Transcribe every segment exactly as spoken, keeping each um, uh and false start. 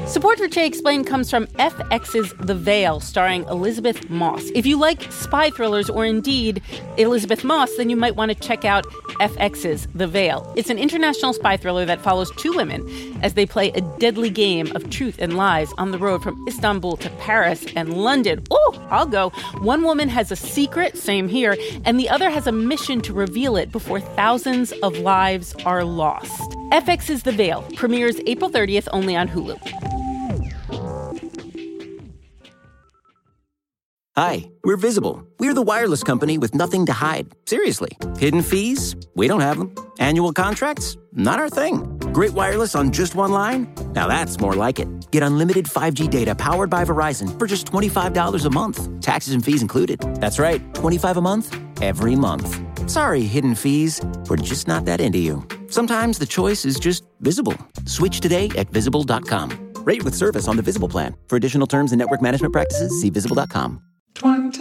Support for Che Explained comes from F X's The Veil, starring Elizabeth Moss. If you like spy thrillers or indeed Elizabeth Moss, then you might want to check out F X's The Veil. It's an international spy thriller that follows two women as they play a deadly game of truth and lies on the road from Istanbul to Paris and London. Oh, I'll go. One woman has a secret, same here, and the other has a mission to reveal it before thousands of lives are lost. F X's The Veil premieres April thirtieth only on Hulu. Hi, we're Visible. We're the wireless company with nothing to hide. Seriously. Hidden fees? We don't have them. Annual contracts? Not our thing. Great wireless on just one line? Now that's more like it. Get unlimited five G data powered by Verizon for just twenty-five dollars a month. Taxes and fees included. That's right, twenty-five dollars a month, every month. Sorry, hidden fees. We're just not that into you. Sometimes the choice is just Visible. Switch today at visible dot com. Rate with service on the Visible plan. For additional terms and network management practices, see visible dot com. twenty,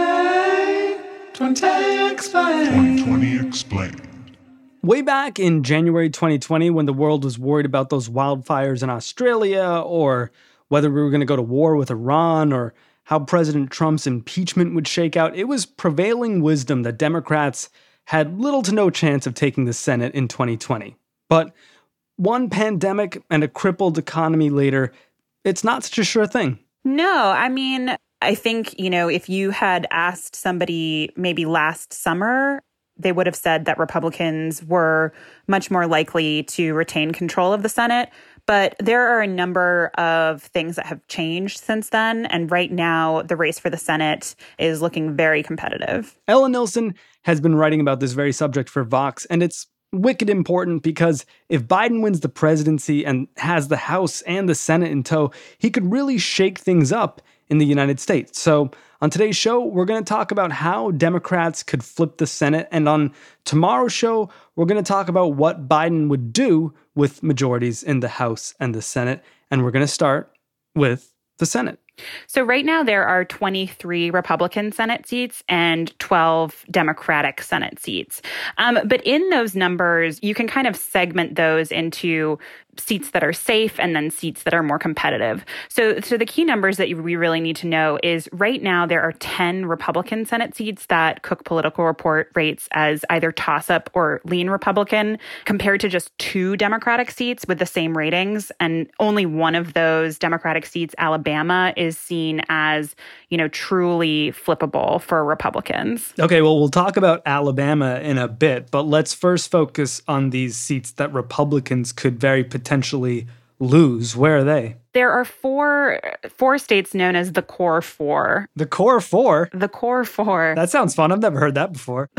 twenty explained. twenty twenty explained. Way back in January twenty twenty, when the world was worried about those wildfires in Australia, or whether we were going to go to war with Iran, or how President Trump's impeachment would shake out, it was prevailing wisdom that Democrats had little to no chance of taking the Senate in twenty twenty. But one pandemic and a crippled economy later, it's not such a sure thing. No, I mean, I think, you know, if you had asked somebody maybe last summer, they would have said that Republicans were much more likely to retain control of the Senate. But there are a number of things that have changed since then. And right now, the race for the Senate is looking very competitive. Ella Nilsen has been writing about this very subject for Vox, and it's wicked important because if Biden wins the presidency and has the House and the Senate in tow, he could really shake things up in the United States. So on today's show, we're going to talk about how Democrats could flip the Senate. And on tomorrow's show, we're going to talk about what Biden would do with majorities in the House and the Senate. And we're going to start with the Senate. So right now there are twenty-three Republican Senate seats and twelve Democratic Senate seats. Um, but in those numbers, you can kind of segment those into seats that are safe and then seats that are more competitive. So, so the key numbers that we really need to know is right now there are ten Republican Senate seats that Cook Political Report rates as either toss-up or lean Republican, compared to just two Democratic seats with the same ratings. And only one of those Democratic seats, Alabama, is seen as, you know, truly flippable for Republicans. Okay, well, we'll talk about Alabama in a bit, but let's first focus on these seats that Republicans could very potentially lose. Where are they? There are four four states known as the Core Four. The Core Four? The Core Four. That sounds fun. I've never heard that before.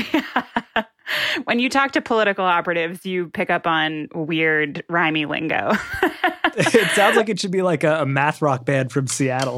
When you talk to political operatives, you pick up on weird, rhymey lingo. It sounds like it should be like a, a math rock band from Seattle.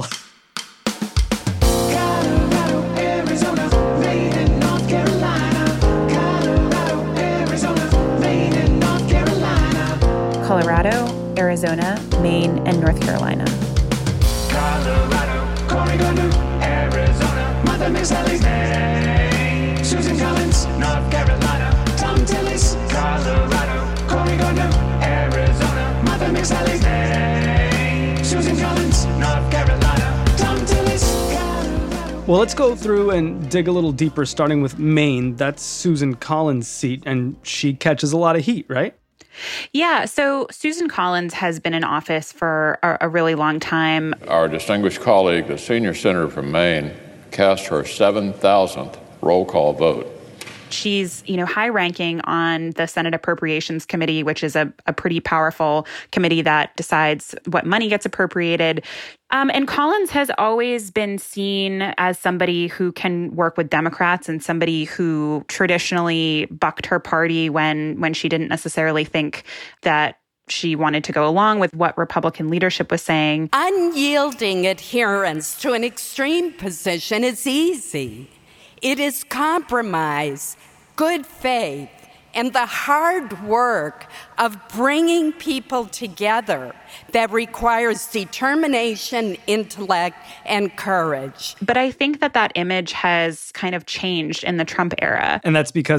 Colorado, Arizona, Maine, and North Carolina. Colorado, Arizona, Maine, and North Carolina. Colorado, Arizona, Maine, and North Carolina. Colorado, Oregon, Arizona, Mother Miss Ellie, Maine, Susan Collins, North Carolina, Tom Tillis, Colorado, Oregon, Arizona, Mother Miss Ellie, Maine, Susan Collins, North Carolina, Tom Tillis, Colorado. Well, let's go through and dig a little deeper, starting with Maine. That's Susan Collins' seat, and she catches a lot of heat, right? Yeah, so Susan Collins has been in office for a, a really long time. Our distinguished colleague, the senior senator from Maine, cast her seven thousandth roll call vote. She's, you know, high-ranking on the Senate Appropriations Committee, which is a, a pretty powerful committee that decides what money gets appropriated. Um, and Collins has always been seen as somebody who can work with Democrats and somebody who traditionally bucked her party when when she didn't necessarily think that she wanted to go along with what Republican leadership was saying. Unyielding adherence to an extreme position is easy. It is compromise, good faith, and the hard work of bringing people together that requires determination, intellect, and courage. But I think that that image has kind of changed in the Trump era. And that's because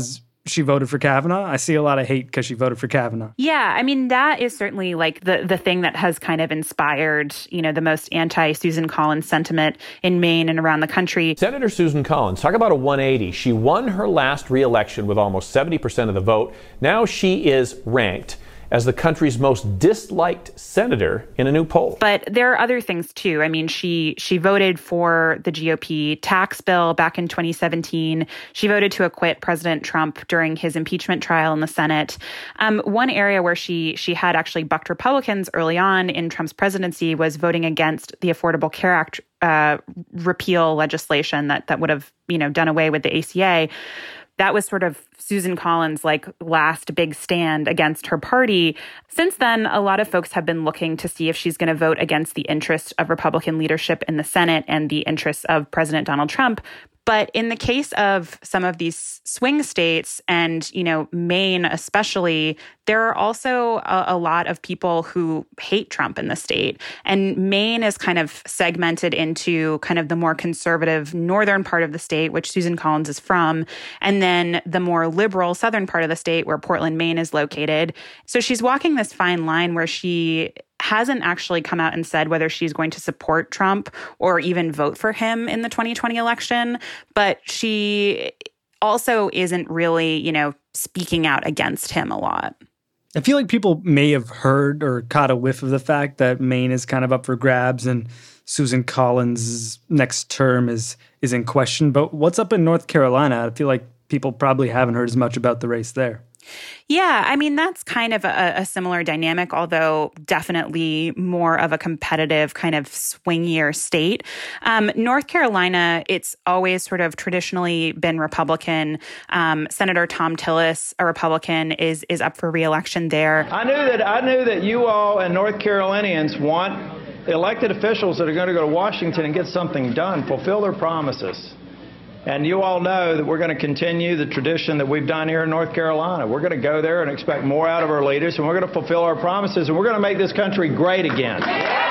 she voted for Kavanaugh? I see a lot of hate because she voted for Kavanaugh. Yeah, I mean, that is certainly like the, the thing that has kind of inspired, you know, the most anti-Susan Collins sentiment in Maine and around the country. Senator Susan Collins, talk about a one eighty. She won her last re-election with almost seventy percent of the vote. Now she is ranked as the country's most disliked senator in a new poll. But there are other things, too. I mean, she she voted for the G O P tax bill back in twenty seventeen. She voted to acquit President Trump during his impeachment trial in the Senate. Um, one area where she she had actually bucked Republicans early on in Trump's presidency was voting against the Affordable Care Act uh, repeal legislation that that would have, you know, done away with the A C A. That was sort of Susan Collins' like last big stand against her party. Since then, a lot of folks have been looking to see if she's going to vote against the interests of Republican leadership in the Senate and the interests of President Donald Trump. But in the case of some of these swing states and, you know, Maine especially, there are also a, a lot of people who hate Trump in the state. And Maine is kind of segmented into kind of the more conservative northern part of the state, which Susan Collins is from, and then the more liberal southern part of the state where Portland, Maine is located. So she's walking this fine line where she hasn't actually come out and said whether she's going to support Trump or even vote for him in the twenty twenty election. But she also isn't really, you know, speaking out against him a lot. I feel like people may have heard or caught a whiff of the fact that Maine is kind of up for grabs and Susan Collins' next term is is in question. But what's up in North Carolina? I feel like people probably haven't heard as much about the race there. Yeah, I mean, that's kind of a, a similar dynamic, although definitely more of a competitive kind of swingier state. Um, North Carolina, it's always sort of traditionally been Republican. Um, Senator Thom Tillis, a Republican, is is up for re-election there. I knew that I knew that you all and North Carolinians want elected officials that are going to go to Washington and get something done, fulfill their promises. And you all know that we're going to continue the tradition that we've done here in North Carolina. We're going to go there and expect more out of our leaders, and we're going to fulfill our promises, and we're going to make this country great again.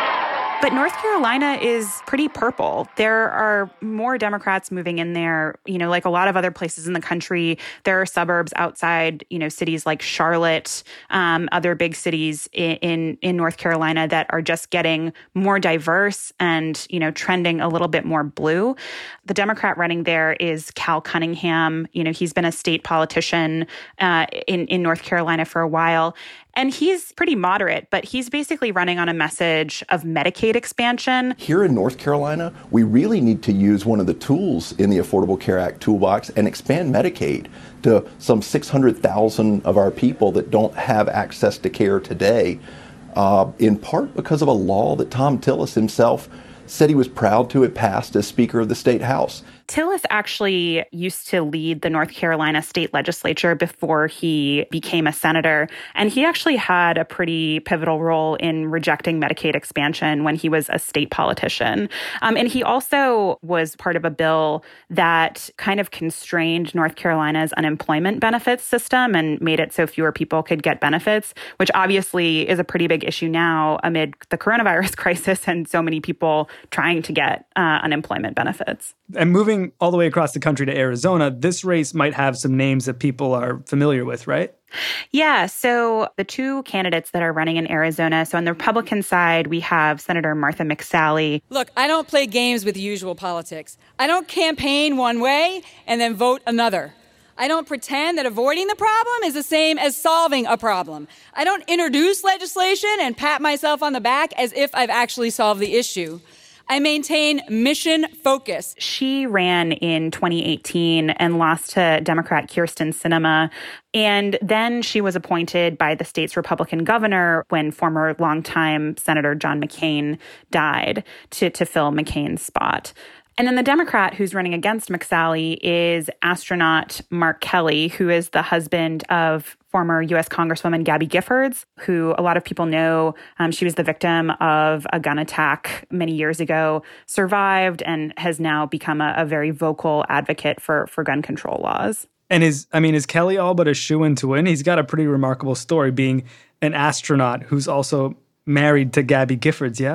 But North Carolina is pretty purple. There are more Democrats moving in there, you know, like a lot of other places in the country. There are suburbs outside, you know, cities like Charlotte, um, other big cities in, in, in North Carolina that are just getting more diverse and, you know, trending a little bit more blue. The Democrat running there is Cal Cunningham. You know, he's been a state politician uh, in, in North Carolina for a while. And he's pretty moderate, but he's basically running on a message of Medicaid expansion. Here in North Carolina, we really need to use one of the tools in the Affordable Care Act toolbox and expand Medicaid to some six hundred thousand of our people that don't have access to care today, uh, in part because of a law that Thom Tillis himself said he was proud to have passed as Speaker of the State House. Tillis actually used to lead the North Carolina state legislature before he became a senator. And he actually had a pretty pivotal role in rejecting Medicaid expansion when he was a state politician. Um, and he also was part of a bill that kind of constrained North Carolina's unemployment benefits system and made it so fewer people could get benefits, which obviously is a pretty big issue now amid the coronavirus crisis and so many people trying to get uh, unemployment benefits. And moving all the way across the country to Arizona, this race might have some names that people are familiar with, right? Yeah. So the two candidates that are running in Arizona, so on the Republican side, we have Senator Martha McSally. Look, I don't play games with the usual politics. I don't campaign one way and then vote another. I don't pretend that avoiding the problem is the same as solving a problem. I don't introduce legislation and pat myself on the back as if I've actually solved the issue. I maintain mission focus. She ran in twenty eighteen and lost to Democrat Kyrsten Sinema. And then she was appointed by the state's Republican governor when former longtime Senator John McCain died to, to fill McCain's spot. And then the Democrat who's running against McSally is astronaut Mark Kelly, who is the husband of former U S Congresswoman Gabby Giffords, who a lot of people know. Um, she was the victim of a gun attack many years ago, survived, and has now become a, a very vocal advocate for, for gun control laws. And is, I mean, is Kelly all but a shoo-in to win? He's got a pretty remarkable story being an astronaut who's also married to Gabby Giffords, yeah?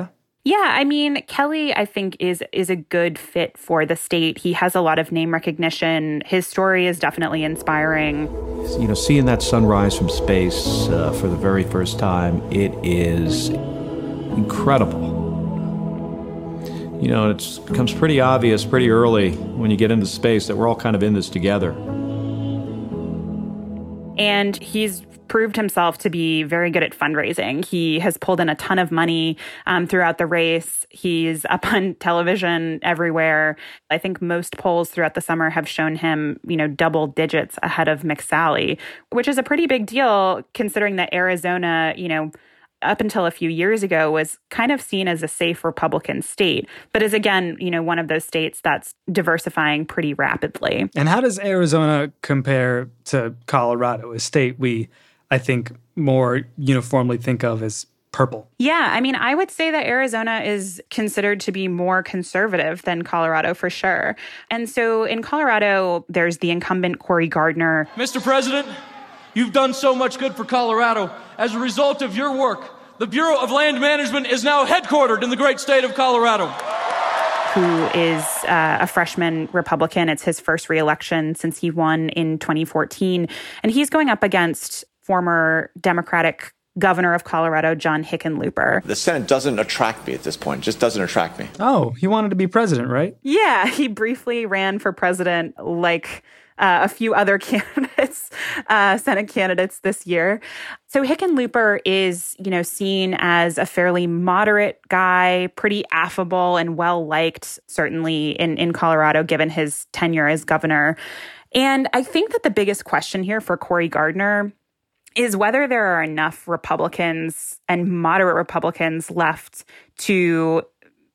Yeah, I mean, Kelly, I think, is is a good fit for the state. He has a lot of name recognition. His story is definitely inspiring. You know, seeing that sunrise from space uh, for the very first time, it is incredible. You know, it becomes pretty obvious pretty early when you get into space that we're all kind of in this together. And he's proved himself to be very good at fundraising. He has pulled in a ton of money um, throughout the race. He's up on television everywhere. I think most polls throughout the summer have shown him, you know, double digits ahead of McSally, which is a pretty big deal considering that Arizona, you know, up until a few years ago was kind of seen as a safe Republican state, but is again, you know, one of those states that's diversifying pretty rapidly. And how does Arizona compare to Colorado, a state we, I think, more uniformly think of as purple? Yeah, I mean, I would say that Arizona is considered to be more conservative than Colorado for sure. And so in Colorado, there's the incumbent Cory Gardner. Mister President, you've done so much good for Colorado. As a result of your work, the Bureau of Land Management is now headquartered in the great state of Colorado. Who is uh, a freshman Republican. It's his first reelection since he won in twenty fourteen. And he's going up against former Democratic governor of Colorado, John Hickenlooper. The Senate doesn't attract me at this point, just doesn't attract me. Oh, he wanted to be president, right? Yeah, he briefly ran for president like uh, a few other candidates, uh, Senate candidates this year. So Hickenlooper is, you know, seen as a fairly moderate guy, pretty affable and well-liked, certainly in, in Colorado, given his tenure as governor. And I think that the biggest question here for Cory Gardner is whether there are enough Republicans and moderate Republicans left to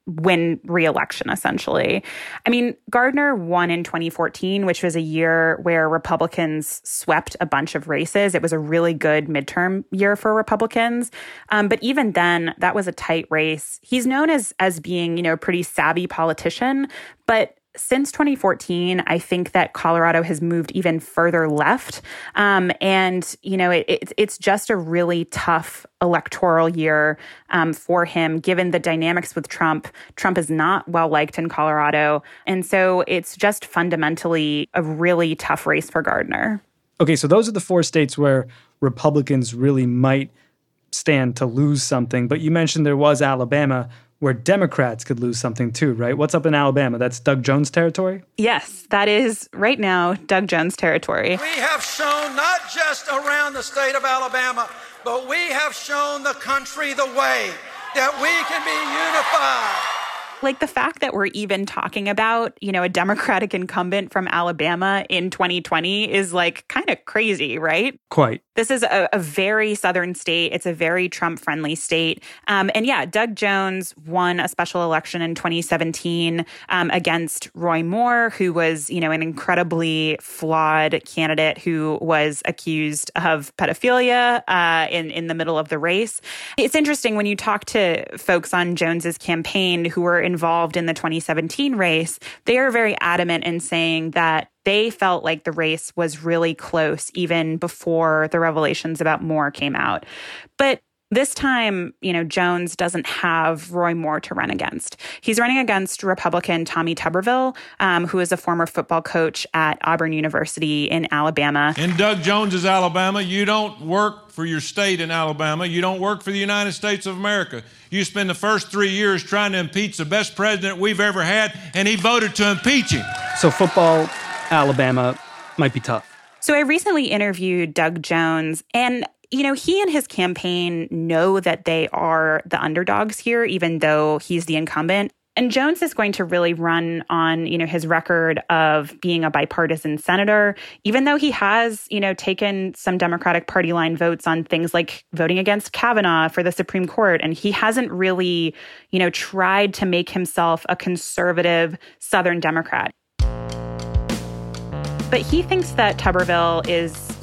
win re-election, essentially. I mean, Gardner won in twenty fourteen, which was a year where Republicans swept a bunch of races. It was a really good midterm year for Republicans. Um, but even then, that was a tight race. He's known as as being, you know, a pretty savvy politician, but since twenty fourteen, I think that Colorado has moved even further left. Um, and, you know, it, it, it's just a really tough electoral year um, for him, given the dynamics with Trump. Trump is not well-liked in Colorado. And so it's just fundamentally a really tough race for Gardner. Okay, so those are the four states where Republicans really might stand to lose something. But you mentioned there was Alabama, where Democrats could lose something too, right? What's up in Alabama? That's Doug Jones territory? Yes, that is right now Doug Jones territory. We have shown not just around the state of Alabama, but we have shown the country the way that we can be unified. Like the fact that we're even talking about, you know, a Democratic incumbent from Alabama in twenty twenty is like kind of crazy, right? Quite. This is a, a very southern state. It's a very Trump-friendly state. Um, and yeah, Doug Jones won a special election in twenty seventeen um, against Roy Moore, who was, you know, an incredibly flawed candidate who was accused of pedophilia uh, in, in the middle of the race. It's interesting when you talk to folks on Jones's campaign who were involved in the twenty seventeen race, they are very adamant in saying that they felt like the race was really close even before the revelations about Moore came out. But this time, you know, Jones doesn't have Roy Moore to run against. He's running against Republican Tommy Tuberville, um, who is a former football coach at Auburn University in Alabama. In Doug Jones's Alabama, you don't work for your state in Alabama. You don't work for the United States of America. You spend the first three years trying to impeach the best president we've ever had, and he voted to impeach him. So football, Alabama, might be tough. So I recently interviewed Doug Jones, and you know, he and his campaign know that they are the underdogs here, even though he's the incumbent. And Jones is going to really run on, you know, his record of being a bipartisan senator, even though he has, you know, taken some Democratic Party line votes on things like voting against Kavanaugh for the Supreme Court. And he hasn't really, you know, tried to make himself a conservative Southern Democrat. But he thinks that Tuberville is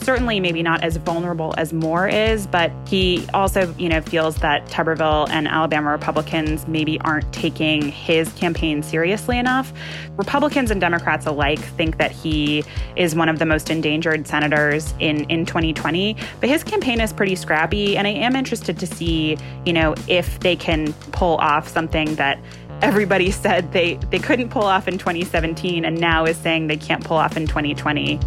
certainly maybe not as vulnerable as Moore is, but he also, you know, feels that Tuberville and Alabama Republicans maybe aren't taking his campaign seriously enough. Republicans and Democrats alike think that he is one of the most endangered senators in, in twenty twenty, but his campaign is pretty scrappy, and I am interested to see, you know, if they can pull off something that everybody said they, they couldn't pull off in twenty seventeen and now is saying they can't pull off in twenty twenty.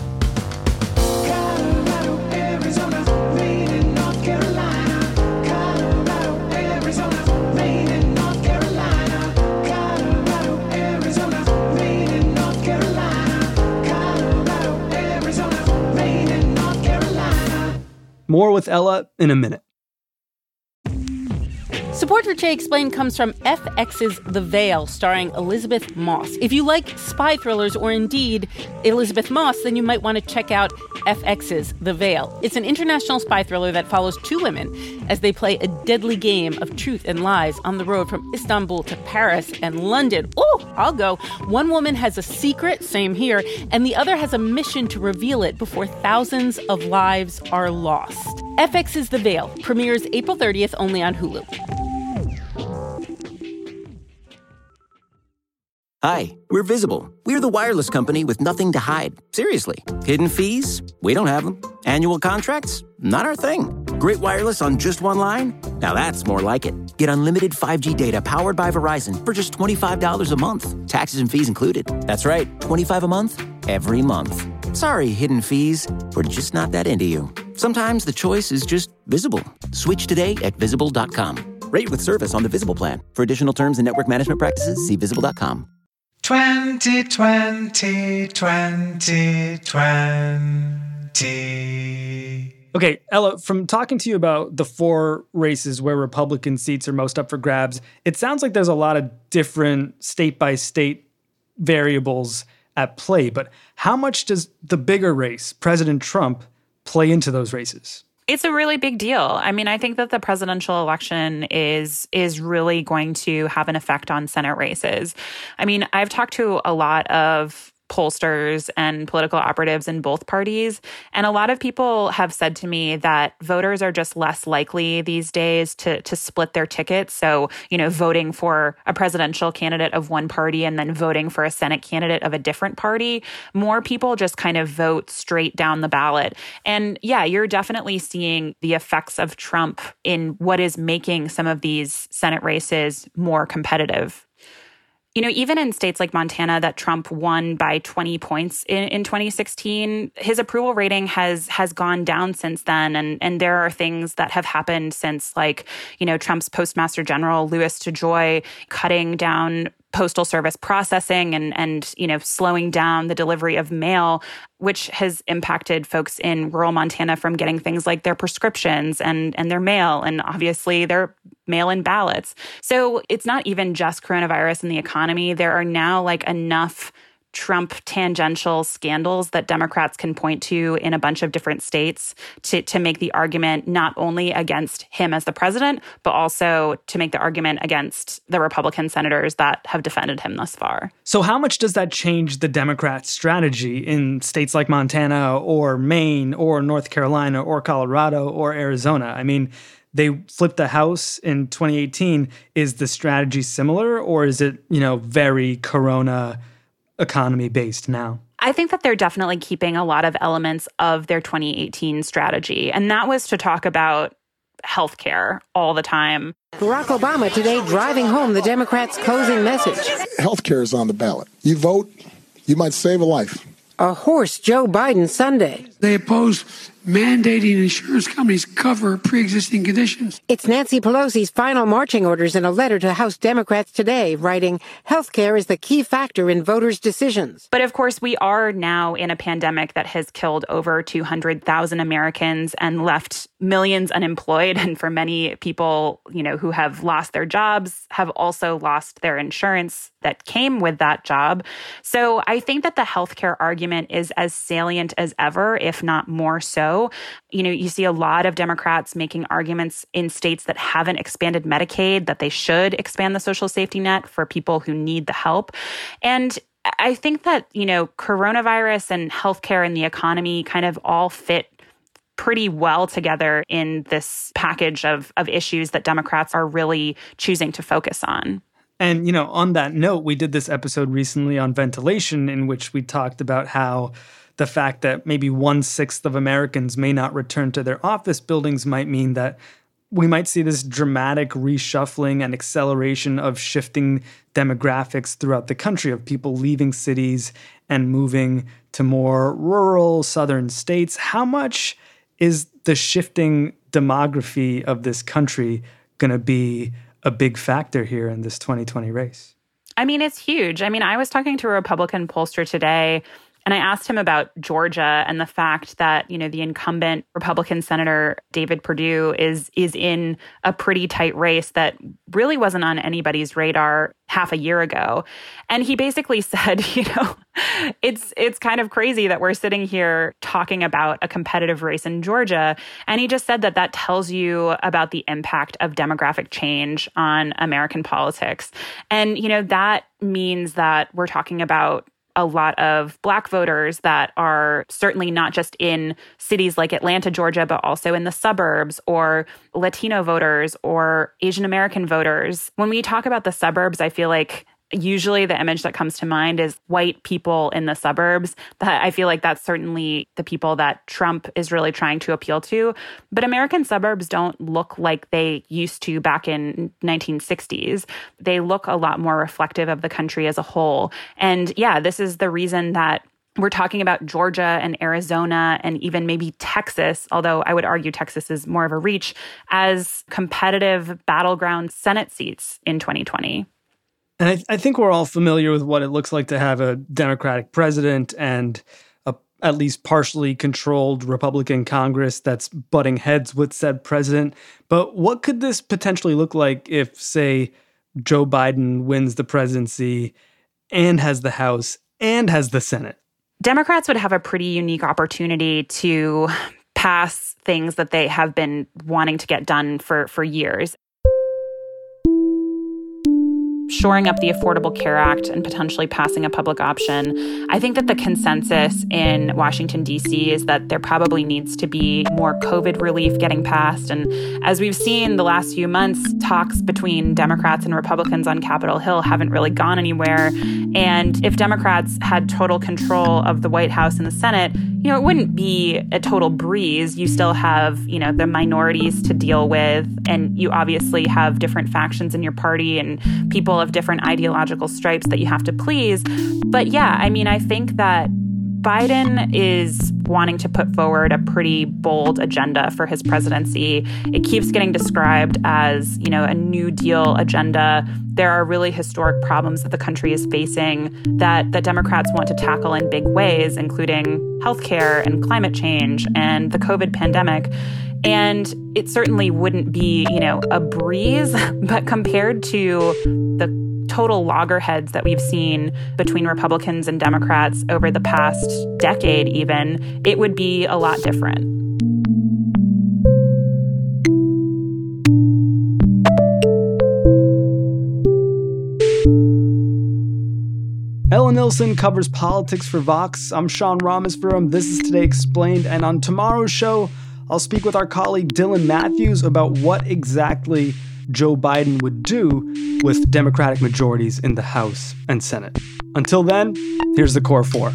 More with Ella in a minute. Support for Jay Explained comes from F X's The Veil, starring Elizabeth Moss. If you like spy thrillers or indeed Elizabeth Moss, then you might want to check out F X's The Veil. It's an international spy thriller that follows two women as they play a deadly game of truth and lies on the road from Istanbul to Paris and London. Oh, I'll go. One woman has a secret, same here, and the other has a mission to reveal it before thousands of lives are lost. F X's The Veil premieres April thirtieth only on Hulu. Hi, we're Visible. We're the wireless company with nothing to hide. Seriously. Hidden fees? We don't have them. Annual contracts? Not our thing. Great wireless on just one line? Now that's more like it. Get unlimited five G data powered by Verizon for just twenty-five dollars a month. Taxes and fees included. That's right, twenty-five dollars a month, every month. Sorry, hidden fees. We're just not that into you. Sometimes the choice is just Visible. Switch today at visible dot com. Rate with service on the Visible plan. For additional terms and network management practices, see visible dot com. twenty twenty, twenty twenty. Okay, Ella, from talking to you about the four races where Republican seats are most up for grabs, it sounds like there's a lot of different state-by-state variables at play. But how much does the bigger race, President Trump, play into those races? It's a really big deal. I mean, I think that the presidential election is is really going to have an effect on Senate races. I mean, I've talked to a lot of pollsters and political operatives in both parties, and a lot of people have said to me that voters are just less likely these days to to split their tickets. So, you know, voting for a presidential candidate of one party and then voting for a Senate candidate of a different party. More people just kind of vote straight down the ballot. And yeah, you're definitely seeing the effects of Trump in what is making some of these Senate races more competitive. You know, even in states like Montana that Trump won by twenty points in, in twenty sixteen, his approval rating has has gone down since then. And, and there are things that have happened since, like, you know, Trump's Postmaster General, Louis DeJoy, cutting down Postal Service processing and, and, you know, slowing down the delivery of mail, which has impacted folks in rural Montana from getting things like their prescriptions and, and their mail, and obviously their mail-in ballots. So it's not even just coronavirus and the economy. There are now like enough Trump tangential scandals that Democrats can point to in a bunch of different states to, to make the argument not only against him as the president, but also to make the argument against the Republican senators that have defended him thus far. So how much does that change the Democrats' strategy in states like Montana or Maine or North Carolina or Colorado or Arizona? I mean, they flipped the House in twenty eighteen. Is the strategy similar, or is it, you know, very Corona economy based now? I think that they're definitely keeping a lot of elements of their twenty eighteen strategy. And that was to talk about healthcare all the time. Barack Obama today driving home the Democrats' closing message. Healthcare is on the ballot. You vote, you might save a life. A hoarse Joe Biden Sunday. They oppose mandating insurance companies cover pre-existing conditions. It's Nancy Pelosi's final marching orders in a letter to House Democrats today, writing, healthcare is the key factor in voters' decisions. But of course, we are now in a pandemic that has killed over two hundred thousand Americans and left millions unemployed. And for many people, you know, who have lost their jobs, have also lost their insurance that came with that job. So I think that the healthcare argument is as salient as ever, if not more so. You know, you see a lot of Democrats making arguments in states that haven't expanded Medicaid, that they should expand the social safety net for people who need the help. And I think that, you know, coronavirus and healthcare and the economy kind of all fit pretty well together in this package of, of issues that Democrats are really choosing to focus on. And, you know, on that note, we did this episode recently on ventilation in which we talked about how the fact that maybe one-sixth of Americans may not return to their office buildings might mean that we might see this dramatic reshuffling and acceleration of shifting demographics throughout the country, of people leaving cities and moving to more rural southern states. How much is the shifting demography of this country going to be a big factor here in this twenty twenty race? I mean, it's huge. I mean, I was talking to a Republican pollster today, and I asked him about Georgia and the fact that, you know, the incumbent Republican Senator David Perdue is is in a pretty tight race that really wasn't on anybody's radar half a year ago. And he basically said, you know, it's it's kind of crazy that we're sitting here talking about a competitive race in Georgia. And he just said that that tells you about the impact of demographic change on American politics. And, you know, that means that we're talking about a lot of Black voters that are certainly not just in cities like Atlanta, Georgia, but also in the suburbs, or Latino voters or Asian American voters. When we talk about the suburbs, I feel like usually the image that comes to mind is white people in the suburbs. That I feel like that's certainly the people that Trump is really trying to appeal to. But American suburbs don't look like they used to back in nineteen sixties. They look a lot more reflective of the country as a whole. And yeah, this is the reason that we're talking about Georgia and Arizona and even maybe Texas, although I would argue Texas is more of a reach, as competitive battleground Senate seats in twenty twenty. And I, I think we're all familiar with what it looks like to have a Democratic president and a at least partially controlled Republican Congress that's butting heads with said president. But what could this potentially look like if, say, Joe Biden wins the presidency and has the House and has the Senate? Democrats would have a pretty unique opportunity to pass things that they have been wanting to get done for, for years. Shoring up the Affordable Care Act and potentially passing a public option. I think that the consensus in Washington, D C is that there probably needs to be more COVID relief getting passed. And as we've seen the last few months, talks between Democrats and Republicans on Capitol Hill haven't really gone anywhere. And if Democrats had total control of the White House and the Senate, you know, it wouldn't be a total breeze. You still have, you know, the minorities to deal with, and you obviously have different factions in your party and people of different ideological stripes that you have to please. But yeah, I mean, I think that Biden is wanting to put forward a pretty bold agenda for his presidency. It keeps getting described as, you know, a New Deal agenda. There are really historic problems that the country is facing that the Democrats want to tackle in big ways, including healthcare and climate change and the COVID pandemic. And it certainly wouldn't be, you know, a breeze, but compared to the total loggerheads that we've seen between Republicans and Democrats over the past decade even, it would be a lot different. Ella Nilsen covers politics for Vox. I'm Sean Rameswaram. This is Today Explained. And on tomorrow's show, I'll speak with our colleague Dylan Matthews about what exactly Joe Biden would do with Democratic majorities in the House and Senate. Until then, here's the core four.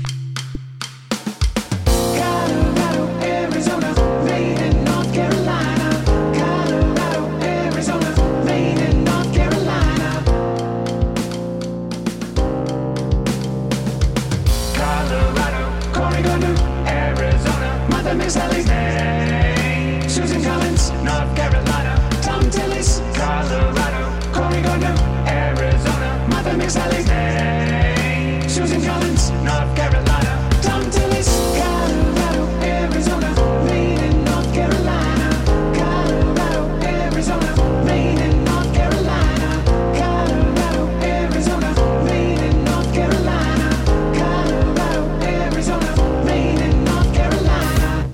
Susan Collins, North Carolina. Tom Tillis, Colorado. Cory Gardner, Arizona. Martha McSally, Susan Collins, North Carolina. Tom Tillis, Colorado, Arizona. Maine and North Carolina. Colorado, Arizona. Maine and North Carolina. Colorado, Arizona. Maine and North Carolina. Colorado, Arizona. Maine and North Carolina.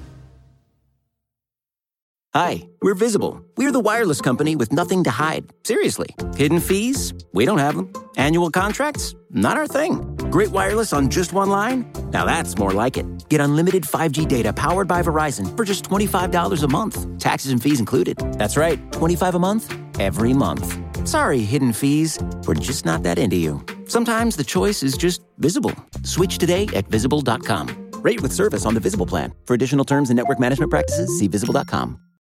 Hi, we're Visible. We're the wireless company with nothing to hide. Seriously. Hidden fees? We don't have them. Annual contracts? Not our thing. Great wireless on just one line? Now that's more like it. Get unlimited five G data powered by Verizon for just twenty-five dollars a month. Taxes and fees included. That's right, twenty-five dollars a month, every month. Sorry, hidden fees. We're just not that into you. Sometimes the choice is just Visible. Switch today at visible dot com. Rate with service on the Visible plan. For additional terms and network management practices, see visible dot com.